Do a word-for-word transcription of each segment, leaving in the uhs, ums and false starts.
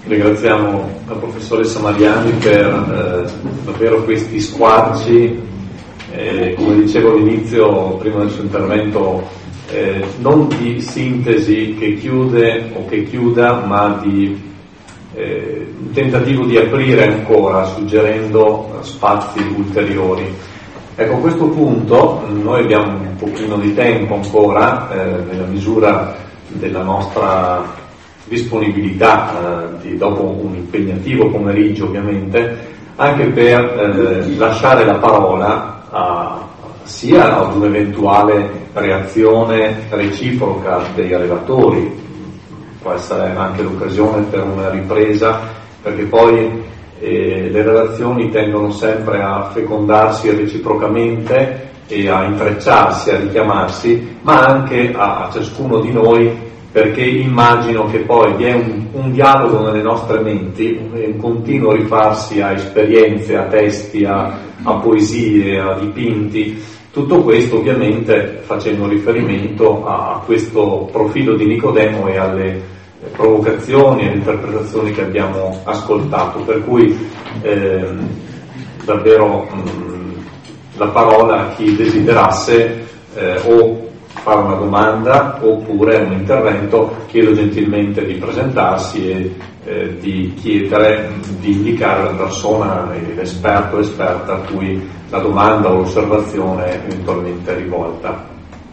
Ringraziamo la professoressa Mariani per eh, davvero questi squarci, eh, come dicevo all'inizio, prima del suo intervento, eh, non di sintesi che chiude o che chiuda, ma di eh, un tentativo di aprire ancora, suggerendo spazi ulteriori. Ecco, a questo punto noi abbiamo un pochino di tempo ancora, eh, nella misura della nostra disponibilità, eh, di, dopo un impegnativo pomeriggio ovviamente, anche per eh, lasciare la parola a, sia ad un'eventuale reazione reciproca dei relatori, può essere anche l'occasione per una ripresa, perché poi eh, le relazioni tendono sempre a fecondarsi reciprocamente e a intrecciarsi, a richiamarsi, ma anche a, a ciascuno di noi, perché immagino che poi vi è un, un dialogo nelle nostre menti, un continuo rifarsi a esperienze, a testi, a, a poesie, a dipinti, tutto questo ovviamente facendo riferimento a, a questo profilo di Nicodemo e alle provocazioni e alle interpretazioni che abbiamo ascoltato, per cui eh, davvero mh, la parola a chi desiderasse eh, o fare una domanda oppure un intervento. Chiedo gentilmente di presentarsi e eh, di chiedere, di indicare la persona, l'esperto o l'esperta a cui la domanda o l'osservazione eventualmente rivolta.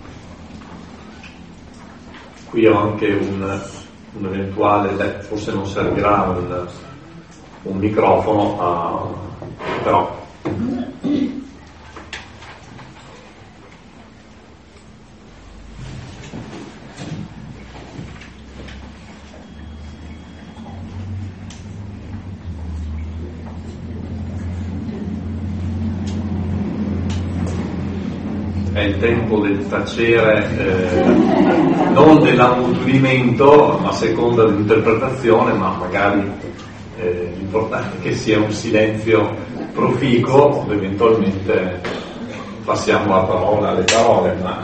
Qui ho anche un, un eventuale, beh, forse non servirà un, un microfono, a, però è il tempo del tacere, eh, non dell'ammutrimento a seconda dell'interpretazione, ma magari eh, l'importante è che sia un silenzio proficuo, eventualmente passiamo la parola alle parole. Ma...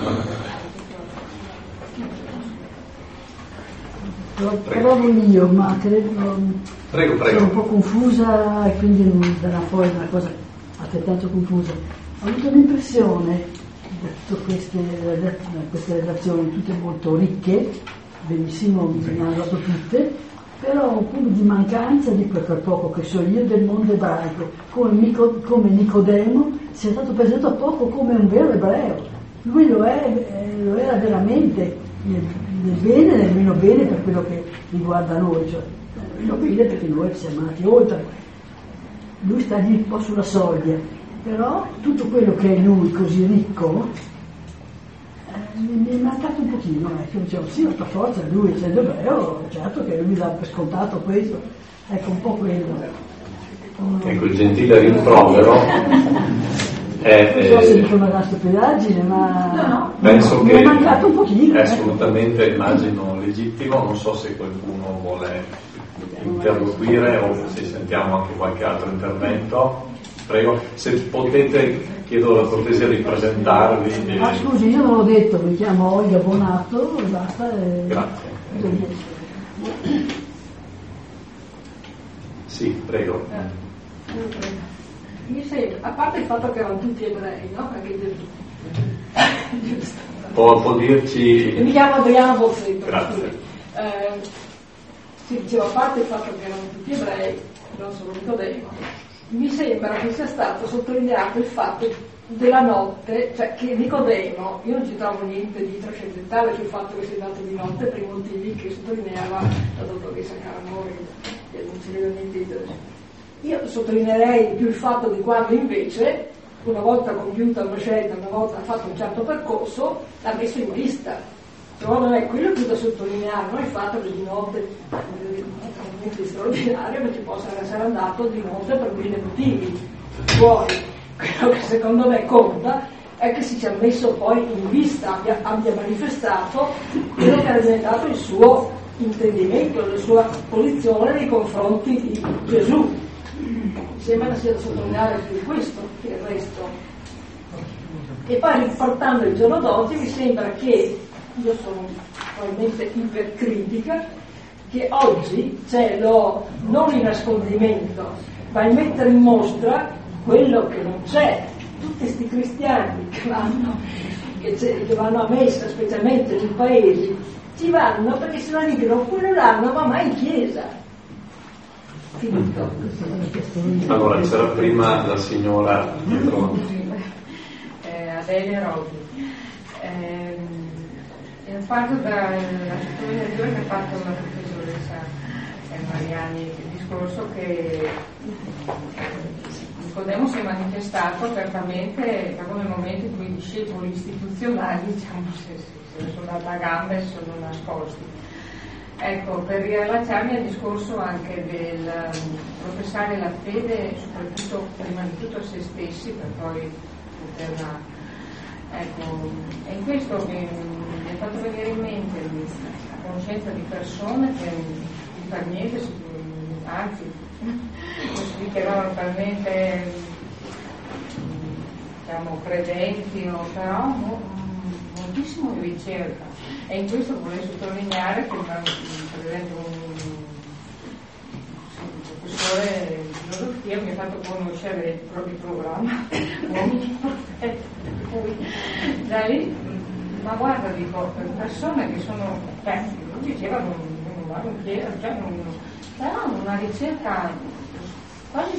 Provo io, ma credo, prego, prego. sono un po' confusa e quindi non verrà fuori una cosa altrettanto confusa. Ho avuto l'impressione di tutte queste, queste relazioni, tutte molto ricche, benissimo, mi hanno dato tutte, però un punto di mancanza di quel per poco che so io del mondo ebraico, come, Nico, come Nicodemo sia stato presentato poco come un vero ebreo. Lui lo, è, lo era veramente nel, nel bene e nel meno bene per quello che riguarda noi, cioè nel meno bene perché noi siamo andati oltre. Lui sta lì un po' sulla soglia, però tutto quello che è lui così ricco eh, mi è mancato un pochino, ecco, dicevo sì, per forza lui essendo ebreo, certo che lui dà per scontato questo, ecco un po' quello. Ecco, il gentile rimprovero è, non so se dico una stupidaggine, ma no, no. Penso mi che è mancato un pochino. È assolutamente, ecco. Immagino legittimo, non so se qualcuno vuole interloquire o se sentiamo anche qualche altro intervento. Prego, se potete, chiedo la cortesia di presentarvi. E... Ah, scusi, io non l'ho detto, mi chiamo Olga Bonato e basta. E... Grazie. Sì, prego. Eh, mi sembra, a parte il fatto che erano tutti ebrei, no? Perché giusto. Può, può dirci... Mi chiamo Adriana Bozzetto. Grazie. Eh, si diceva, a parte il fatto che erano tutti ebrei, non solo Nicodemo, mi sembra che sia stato sottolineato il fatto della notte, cioè che Nicodemo, io non ci trovo niente di trascendentale sul fatto che sia andato di notte per i motivi che sottolineava la dottoressa Caramori, che non ci vedo niente di trascendentale. Io sottolineerei più il fatto di quando invece, una volta compiuta una scelta, una volta fatto un certo percorso, l'ha messo in vista. Secondo me quello più da sottolineare non è il fatto che di notte è straordinario che ci possa essere andato di notte per mille motivi. Poi quello che secondo me conta è che si sia messo poi in vista, abbia, abbia manifestato quello che era diventato il suo intendimento, la sua posizione nei confronti di Gesù. Mi sembra che sia da sottolineare più questo che il resto. E poi riportando il giorno d'oggi mi sembra che io sono probabilmente ipercritica, che oggi c'è lo non il nascondimento, ma il mettere in mostra quello che non c'è. Tutti questi cristiani che vanno, che, che vanno a messa, specialmente nei paesi, ci vanno perché se no dicono quello là non va mai in chiesa. Finito. Allora c'era prima la signora dietro. Eh, Adelia Rodi. Eh, in parte della sottolineatura che ha fatto la professoressa Mariani, il discorso che Nicodemo si è manifestato apertamente proprio nel momento in cui i discepoli istituzionali, diciamo, se, se, se sono date a gambe e sono nascosti. Ecco, per riallacciarmi al discorso anche del um, professare la fede, soprattutto prima di tutto a se stessi, per poi poterla. Ecco, e questo mi, mi ha fatto venire in mente la conoscenza di persone che per niente, anzi, non si dichiaravano talmente, diciamo, credenti, o però mo, moltissimo di ricerca. E in questo vorrei sottolineare che per esempio un, un professore di filosofia mi ha fatto conoscere il proprio programma Uomini Profeti, da lì, ma guarda, dico, per persone che sono pezzi, non dicevano non vanno in chiesa, cioè non, però una ricerca quasi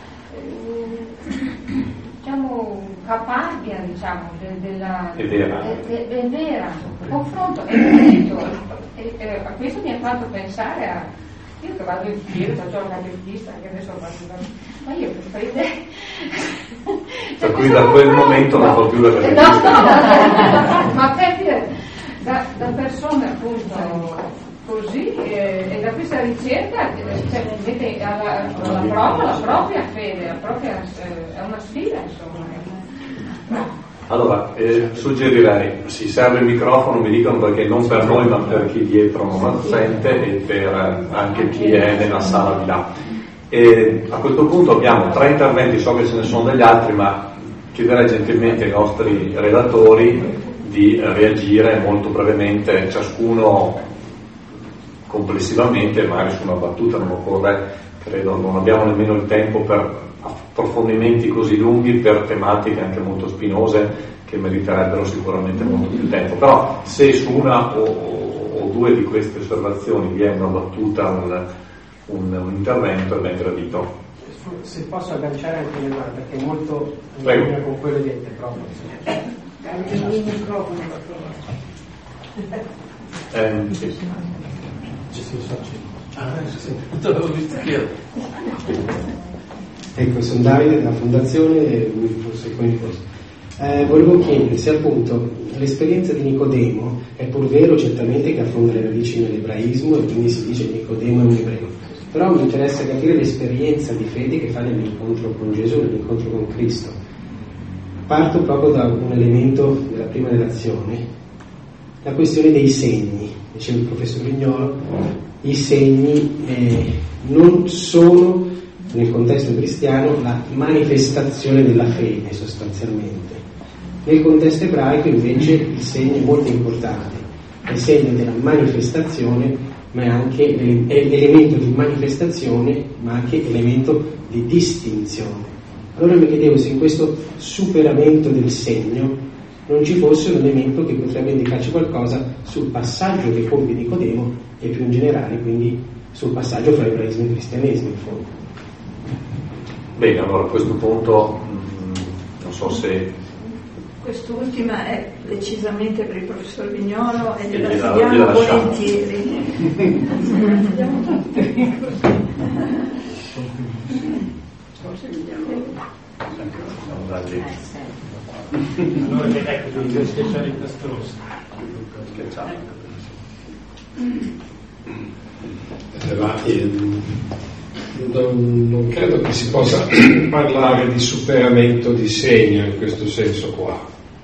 eh, diciamo caparbia, diciamo, de, della è vera, de, de, de vera confronto e, detto, e, e a questo mi ha fatto pensare a io che vado in chiesa, faccio la catechista, che adesso faccio, ma io per idee per cui da quel momento non fa più la catechista. No, no, ma per dire da, da persone appunto così eh, e da questa ricerca cioè, mette alla, alla prova la propria fede, la propria, eh, è una sfida, insomma. No. Allora, eh, suggerirei, si serve il microfono, mi dicono, perché non per noi ma per chi dietro non sente e per anche chi è nella sala di là. E a questo punto abbiamo tre interventi, so che ce ne sono degli altri, ma chiederei gentilmente ai nostri relatori di reagire molto brevemente, ciascuno complessivamente, magari su una battuta, non occorre, credo, non abbiamo nemmeno il tempo per approfondimenti così lunghi per tematiche anche molto spinose che meriterebbero sicuramente molto più tempo, però se su una o, o due di queste osservazioni vi è una battuta, un, un, un intervento, è ben gradito. Se posso agganciare anche le mani, perché è molto in Prego. linea con quello detto proprio. Il microfono. Eh, sì. Ecco, sono Davide della Fondazione forse eh, volevo chiedere se appunto l'esperienza di Nicodemo è pur vero certamente che affonda le radici nell'ebraismo e quindi si dice che Nicodemo è un ebreo, però mi interessa capire l'esperienza di fede che fa nell'incontro con Gesù, nell'incontro con Cristo. Parto proprio da un elemento della prima relazione, la questione dei segni. Diceva il professor Vignolo, i segni eh, non sono nel contesto cristiano la manifestazione della fede sostanzialmente. Nel contesto ebraico invece il segno è molto importante, è il segno della manifestazione, ma è anche è elemento di manifestazione, ma anche elemento di distinzione. Allora mi chiedevo se in questo superamento del segno non ci fosse un elemento che potrebbe indicarci qualcosa sul passaggio che compie Nicodemo e più in generale quindi sul passaggio fra ebraismo e cristianesimo in fondo. Bene, allora a questo punto mh, non so se quest'ultima è decisamente per il professor Vignolo e gliela gliela- fidiamo gliela lasciamo. volentieri. Andiamo tutti. siamo dati Allora ecco, di specialità strosa. schiacciati. Non, non credo che si possa parlare di superamento di segno in questo senso qua.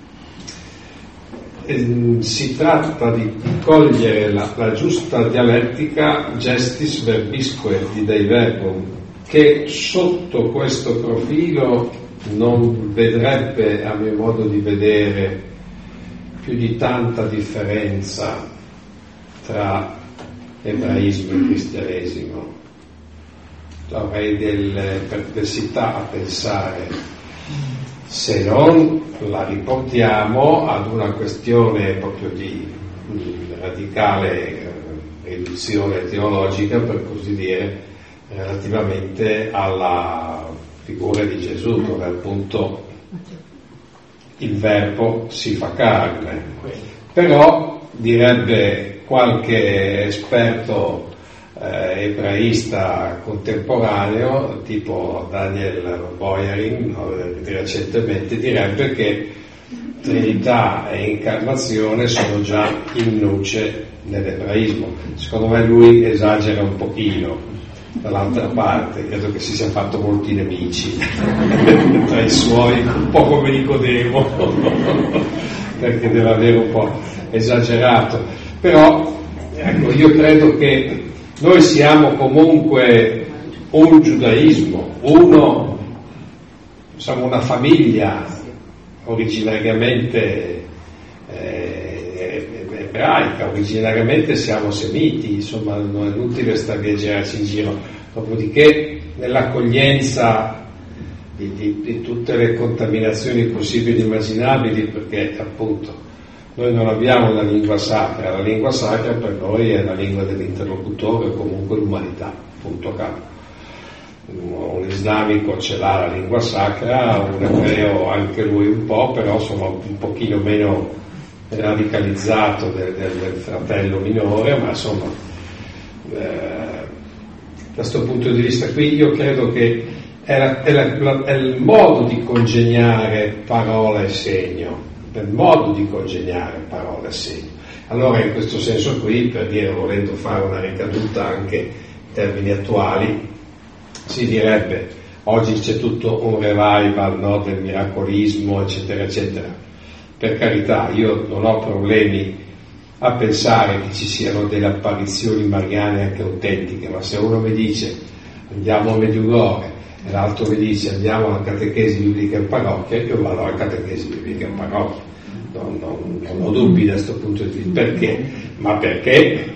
Eh, si tratta di, di cogliere la, la giusta dialettica gestis verbisque di Dei Verbum, che sotto questo profilo non vedrebbe, a mio modo di vedere, più di tanta differenza tra ebraismo e cristianesimo. Avrei delle perplessità a pensare, se non la riportiamo ad una questione proprio di, di radicale riduzione teologica, per così dire, relativamente alla figura di Gesù, dove appunto il verbo si fa carne. Però direbbe qualche esperto eh, ebraista contemporaneo, tipo Daniel Boyarin, no, recentemente, direbbe che Trinità e Incarnazione sono già in nuce nell'ebraismo. Secondo me lui esagera un pochino. Dall'altra parte credo che si sia fatto molti nemici tra i suoi, un po' come Nicodemo, perché deve avere un po' esagerato. Però ecco, io credo che noi siamo comunque un giudaismo, uno, siamo una famiglia originariamente eh, ebraica, originariamente siamo semiti, insomma non è inutile stare a girarci in giro. Dopodiché nell'accoglienza di, di, di tutte le contaminazioni possibili e immaginabili, perché appunto noi non abbiamo una lingua sacra, la lingua sacra per noi è la lingua dell'interlocutore o comunque l'umanità, punto capo. Un islamico ce l'ha la lingua sacra, un ebreo anche lui un po', però sono un pochino meno radicalizzato del, del, del fratello minore, ma insomma eh, da questo punto di vista qui io credo che è, la, è, la, è il modo di congegnare parola e segno, è il modo di congegnare parola e segno. Allora in questo senso qui, per dire, volendo fare una ricaduta anche in termini attuali, si direbbe oggi c'è tutto un revival, no, del miracolismo eccetera eccetera. Per carità, io non ho problemi a pensare che ci siano delle apparizioni mariane anche autentiche, ma se uno mi dice andiamo a Medjugorje e l'altro mi dice andiamo alla catechesi biblica in parrocchia, io vado alla catechesi biblica in parrocchia, non, non, non ho dubbi da questo punto di vista. Perché? Ma perché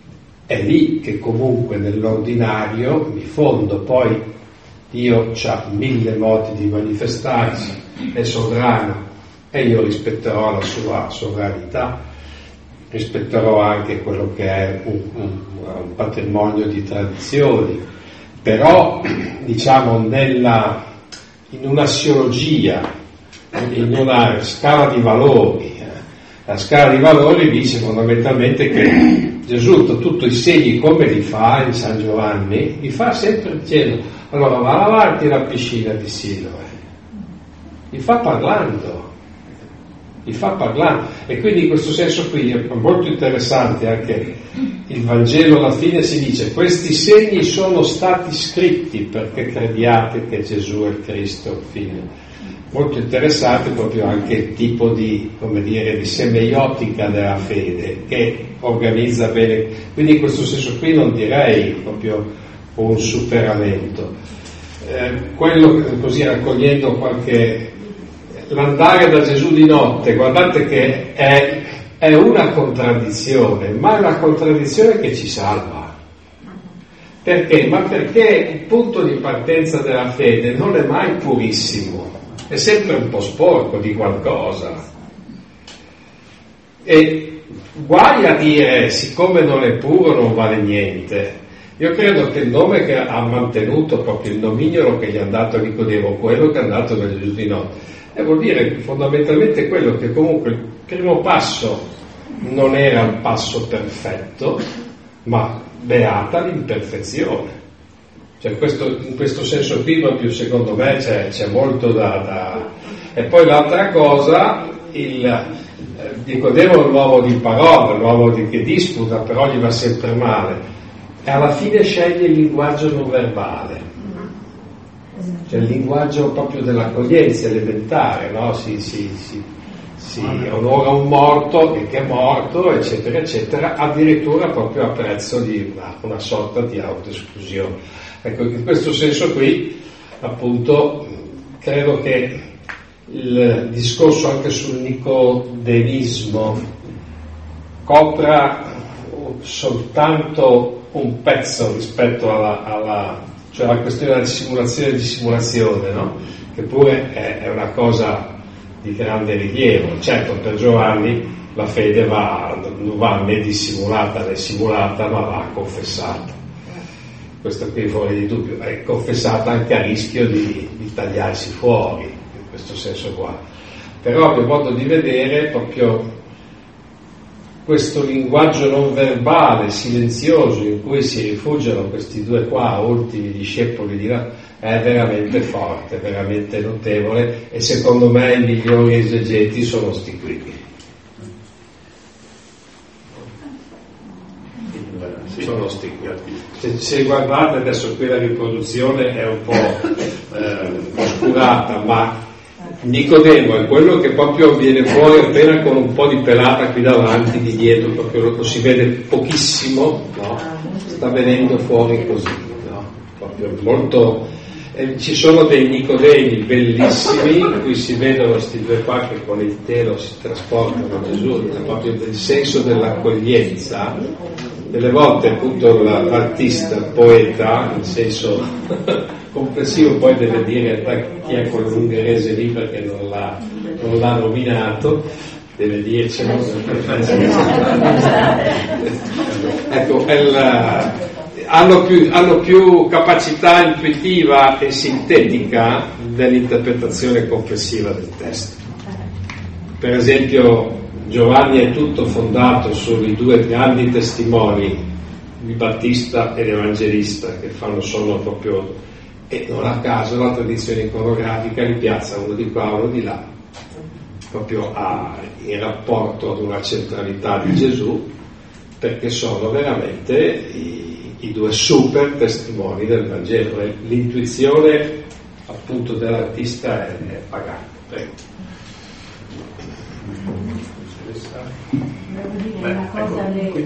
è lì che comunque nell'ordinario mi fondo. Poi Dio ha mille modi di manifestarsi, è sovrano e io rispetterò la sua sovranità, rispetterò anche quello che è un, un, un patrimonio di tradizioni, però diciamo nella, in un'assiologia, in una scala di valori. La scala di valori dice fondamentalmente che Gesù tutti i segni come li fa in San Giovanni, li fa sempre dicendo allora va avanti la piscina di Siloe, li fa parlando, li fa parlando. E quindi in questo senso qui è molto interessante anche il Vangelo, alla fine si dice questi segni sono stati scritti perché crediate che Gesù è il Cristo, fine. Molto interessante proprio anche il tipo di, come dire, di semeiotica della fede che organizza bene. Quindi in questo senso qui non direi proprio un superamento. Eh, quello così raccogliendo qualche, l'andare da Gesù di notte, guardate che è, è una contraddizione, ma è una contraddizione che ci salva. Perché? Ma perché il punto di partenza della fede non è mai purissimo, è sempre un po' sporco di qualcosa. E guai a dire siccome non è puro non vale niente. Io credo che il nome che ha mantenuto proprio il nomignolo che gli è andato a Nicodemo, quello che è andato da Gesù di notte, e vuol dire fondamentalmente quello che comunque il primo passo non era un passo perfetto, ma beata l'imperfezione. Cioè questo, in questo senso qui proprio secondo me c'è, c'è molto da, da... E poi l'altra cosa, il eh, Nicodemo è un uomo di parola, un uomo di, che disputa, però gli va sempre male, e alla fine sceglie il linguaggio non verbale, cioè il linguaggio proprio dell'accoglienza elementare, no? Si, si, si, si onora un morto che è morto, eccetera, eccetera, addirittura proprio a prezzo di una, una sorta di autoesclusione. Ecco, in questo senso qui, appunto, credo che il discorso anche sul nicodemismo copra soltanto un pezzo rispetto alla, alla, cioè alla questione della simulazione di simulazione, no? Che pure è, è una cosa di grande rilievo. Certo, per Giovanni la fede va, non va né dissimulata né simulata, ma va confessata. Questo qui fuori di dubbio, è confessata anche a rischio di, di tagliarsi fuori, in questo senso qua. Però a mio modo di vedere proprio questo linguaggio non verbale, silenzioso, in cui si rifugiano questi due qua, ultimi discepoli di là, è veramente forte, veramente notevole, e secondo me i migliori esegeti sono sti qui. Sono sti qui. Se, se guardate adesso qui la riproduzione è un po' eh, oscurata, ma Nicodemo è quello che proprio viene fuori appena con un po' di pelata qui davanti, di dietro, proprio lo si vede pochissimo, no? Sta venendo fuori così, no? Proprio molto. Eh, ci sono dei Nicodemi bellissimi in cui si vedono questi due qua che con il telo si trasportano a Gesù, proprio del senso dell'accoglienza. Delle volte appunto l'artista, il poeta, in senso complessivo, poi deve dire chi è quell'ungherese lì perché non l'ha, non l'ha nominato, deve dircelo. Ecco, il, hanno, più, hanno più capacità intuitiva e sintetica dell'interpretazione complessiva del testo. Per esempio Giovanni è tutto fondato sui due grandi testimoni, il Battista e l'Evangelista, che fanno sono proprio, e non a caso la tradizione iconografica li piazza uno di qua, uno di là, proprio a, in rapporto ad una centralità di Gesù, perché sono veramente i, i due super testimoni del Vangelo. L'intuizione appunto dell'artista è, è pagata. Prego. Beh, una cosa, le...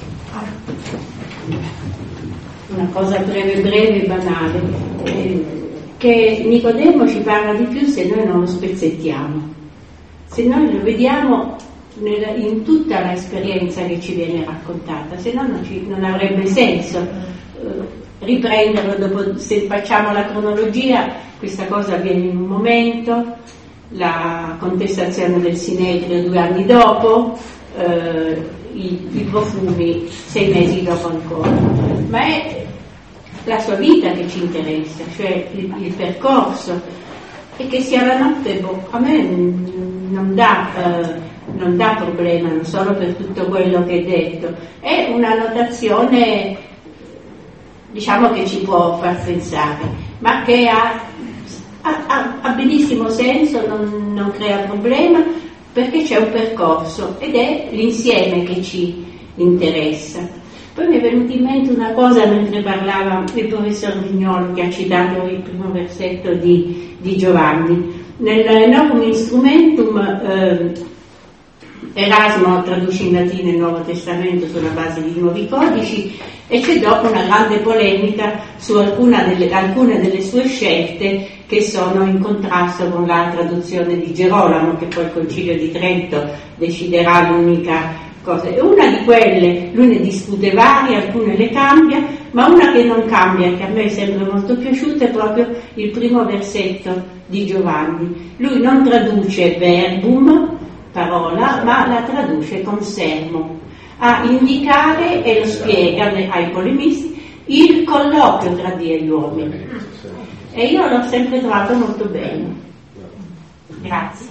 una cosa breve breve e banale, eh, che Nicodemo ci parla di più se noi non lo spezzettiamo, se noi lo vediamo nella, in tutta l'esperienza che ci viene raccontata, se no non, ci, non avrebbe senso eh, riprenderlo dopo. Se facciamo la cronologia, questa cosa avviene in un momento, la contestazione del Sinedrio due anni dopo, eh, i, i profumi sei mesi dopo ancora, ma è la sua vita che ci interessa, cioè il, il percorso, e che sia la notte, boh, a me non dà, eh, non dà problema, non solo per tutto quello che è detto, è una notazione, diciamo, che ci può far pensare, ma che ha Ha, ha benissimo senso, non, non crea problema, perché c'è un percorso ed è l'insieme che ci interessa. Poi mi è venuta in mente una cosa mentre parlava il professor Vignolo, che ha citato il primo versetto di, di Giovanni. Nel Novum Instrumentum eh, Erasmo traduce in latino il Nuovo Testamento sulla base di nuovi codici, e c'è dopo una grande polemica su alcuna delle, alcune delle sue scelte che sono in contrasto con la traduzione di Gerolamo, che poi il Concilio di Trento deciderà l'unica cosa. E una di quelle, lui ne discute varie, alcune le cambia, ma una che non cambia, che a me è sempre molto piaciuta, è proprio il primo versetto di Giovanni. Lui non traduce verbum, parola, ma la traduce con sermo, a indicare, e lo spiega ai polemisti, il colloquio tra Dio e gli uomini. E io l'ho sempre trovato molto bene. Grazie.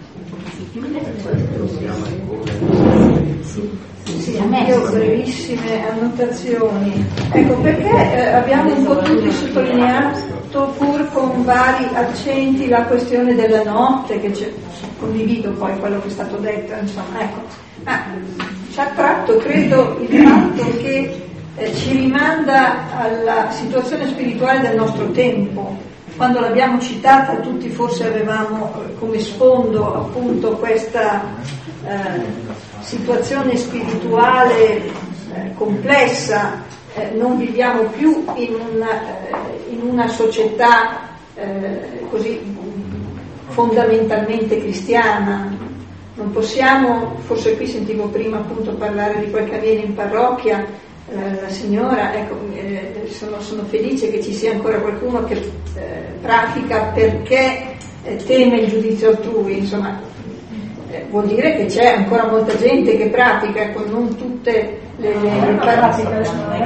Sì, io brevissime annotazioni. Ecco, perché eh, abbiamo un po' tutti sottolineato, pur con vari accenti, la questione della notte, che c'è, condivido poi quello che è stato detto, insomma, ecco. Ah, ci ha attratto, credo, il fatto che eh, ci rimanda alla situazione spirituale del nostro tempo. Quando l'abbiamo citata tutti forse avevamo eh, come sfondo appunto questa eh, situazione spirituale eh, complessa, eh, non viviamo più in una, eh, in una società eh, così fondamentalmente cristiana, non possiamo, forse qui sentivo prima appunto parlare di quel che avviene in parrocchia, eh, la signora, ecco, eh, sono, sono felice che ci sia ancora qualcuno che eh, pratica perché eh, teme il giudizio altrui, insomma, eh, vuol dire che c'è ancora molta gente che pratica, ecco, non tutte le, le, le pratiche.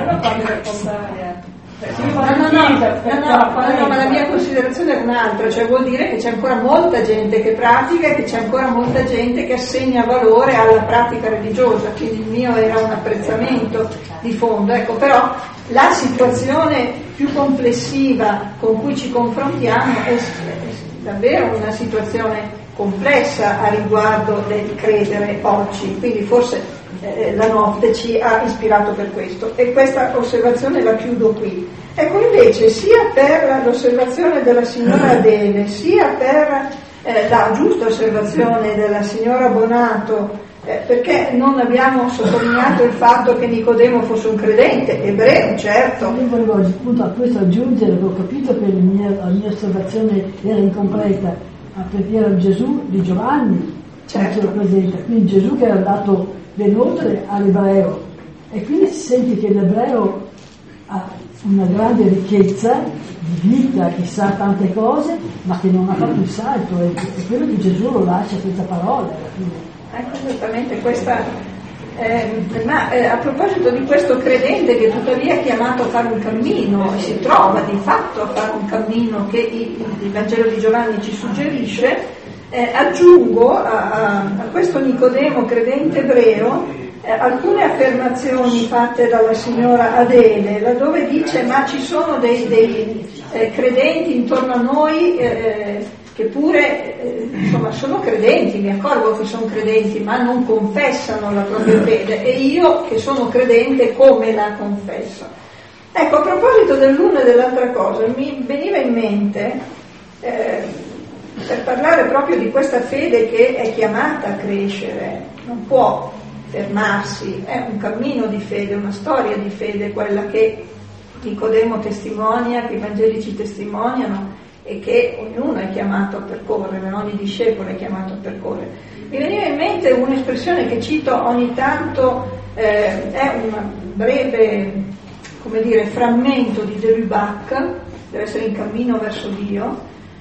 No, no, no, no, no, no, ma la mia considerazione è un'altra, cioè vuol dire che c'è ancora molta gente che pratica e che c'è ancora molta gente che assegna valore alla pratica religiosa, quindi il mio era un apprezzamento di fondo, ecco, però la situazione più complessiva con cui ci confrontiamo è, è davvero una situazione complessa a riguardo del credere oggi, quindi forse eh, la notte ci ha ispirato per questo, e questa osservazione la chiudo qui. Ecco, invece sia per l'osservazione della signora Adele, sia per eh, la giusta osservazione della signora Bonato, eh, perché non abbiamo sottolineato il fatto che Nicodemo fosse un credente ebreo, certo. Io volevo appunto a questo aggiungere che ho capito che la mia, la mia osservazione era incompleta, ma perché era Gesù di Giovanni, certo, che lo presenta, quindi Gesù che era andato ben oltre all'ebreo, e quindi si sente che l'ebreo ha una grande ricchezza di vita, che sa tante cose, ma che non ha fatto il salto, e, e quello che Gesù lo lascia senza parole alla fine. Ecco, esattamente questa. Eh, ma eh, a proposito di questo credente che tuttavia è chiamato a fare un cammino e si trova di fatto a fare un cammino che il, il Vangelo di Giovanni ci suggerisce, eh, aggiungo a, a, a questo Nicodemo credente ebreo eh, alcune affermazioni fatte dalla signora Adele, laddove dice: ma ci sono dei, dei eh, credenti intorno a noi eh, che pure eh, insomma sono credenti, mi accorgo che sono credenti, ma non confessano la propria fede, e io che sono credente come la confesso. Ecco, a proposito dell'una e dell'altra cosa, mi veniva in mente, eh, per parlare proprio di questa fede che è chiamata a crescere, non può fermarsi, è un cammino di fede, una storia di fede, quella che Nicodemo testimonia, che i Vangeli ci testimoniano, e che ognuno è chiamato a percorrere, ogni discepolo è chiamato a percorrere. Mi veniva in mente un'espressione che cito ogni tanto, eh, è un breve, come dire, frammento di de Lubac, deve essere in cammino verso Dio,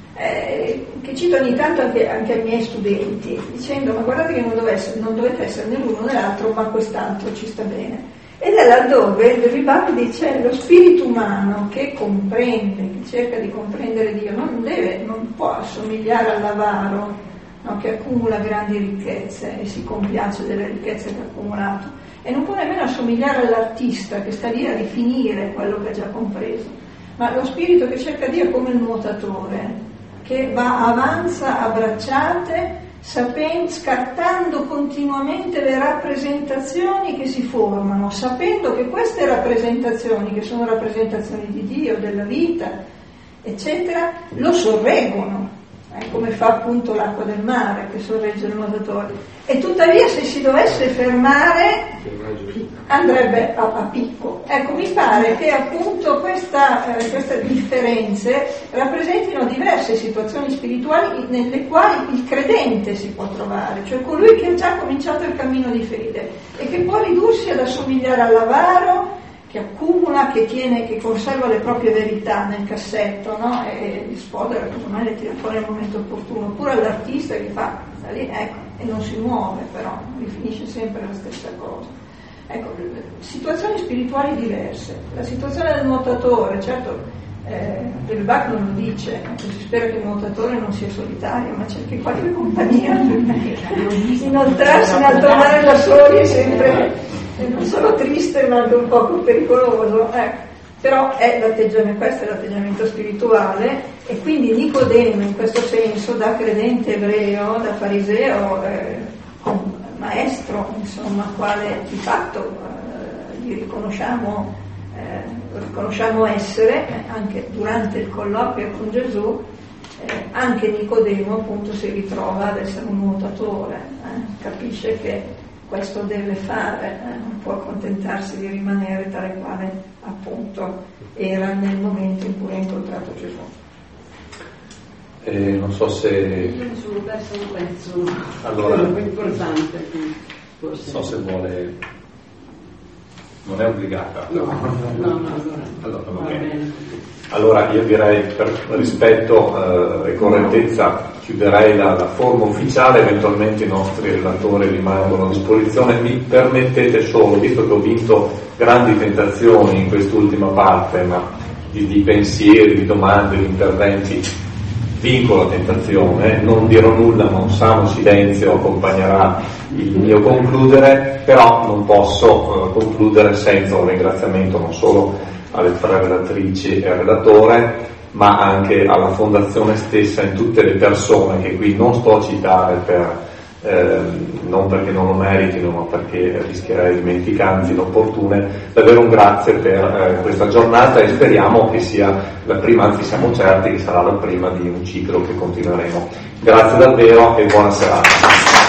eh, che cito ogni tanto anche, anche ai miei studenti, dicendo: ma guardate che non, dove essere, non dovete essere né l'uno né l'altro, ma quest'altro ci sta bene. Ed è laddove de Lubac dice: lo spirito umano che comprende, che cerca di comprendere Dio, non deve, non può assomigliare all'avaro, no, che accumula grandi ricchezze e si compiace delle ricchezze che ha accumulato, e non può nemmeno assomigliare all'artista che sta lì a rifinire quello che ha già compreso, ma lo spirito che cerca Dio è come il nuotatore che va avanza a bracciate, sapendo, scartando continuamente le rappresentazioni che si formano, sapendo che queste rappresentazioni, che sono rappresentazioni di Dio, della vita, eccetera, lo sorreggono, eh, come fa appunto l'acqua del mare che sorregge il nuotatore. E tuttavia, se si dovesse fermare, andrebbe a, a picco. Ecco, mi pare che appunto questa, eh, queste differenze rappresentino diverse situazioni spirituali nelle quali il credente si può trovare, cioè colui che ha già cominciato il cammino di fede e che può ridursi ad assomigliare all'avaro, che accumula, che tiene, che conserva le proprie verità nel cassetto, no? E li sfodera, ormai le tira fuori al momento opportuno, oppure all'artista che fa, sta lì, ecco, e non si muove, però rifinisce sempre la stessa cosa. Ecco, situazioni spirituali diverse. La situazione del nuotatore, certo, eh, de Lubac non lo dice, si spera che il nuotatore non sia solitario, ma cerchi qualche compagnia. Inoltrarsi in alto mare da soli è sempre non solo triste ma anche un poco pericoloso, ecco. Però è l'atteggiamento, questo è l'atteggiamento spirituale, e quindi Nicodemo in questo senso, da credente ebreo, da fariseo, eh, maestro, insomma, quale di fatto eh, gli riconosciamo, eh, riconosciamo essere, eh, anche durante il colloquio con Gesù, eh, anche Nicodemo appunto si ritrova ad essere un nuotatore, eh, capisce che questo deve fare, eh, non può accontentarsi di rimanere tale quale appunto era nel momento in cui ha incontrato Gesù. Eh, non so se... Io mi sono perso un pezzo, allora, quello più importante, forse. Non so se vuole... Non è obbligata. No, no, no, allora, allora, va okay. bene. Allora io direi, per rispetto eh, e correttezza, chiuderei la, la forma ufficiale, eventualmente i nostri relatori rimangono a disposizione. Mi permettete solo, visto che ho vinto grandi tentazioni in quest'ultima parte, ma di, di pensieri, di domande, di interventi, vinco la tentazione, non dirò nulla, ma un sano silenzio accompagnerà il mio concludere, però non posso eh, concludere senza un ringraziamento non solo alle tre relatrici e al relatore, ma anche alla Fondazione stessa e tutte le persone che qui non sto a citare per, eh, non perché non lo meritino, ma perché rischierei dimenticanze inopportune. Davvero un grazie per eh, questa giornata e speriamo che sia la prima, anzi siamo certi che sarà la prima di un ciclo che continueremo. Grazie davvero e buona serata.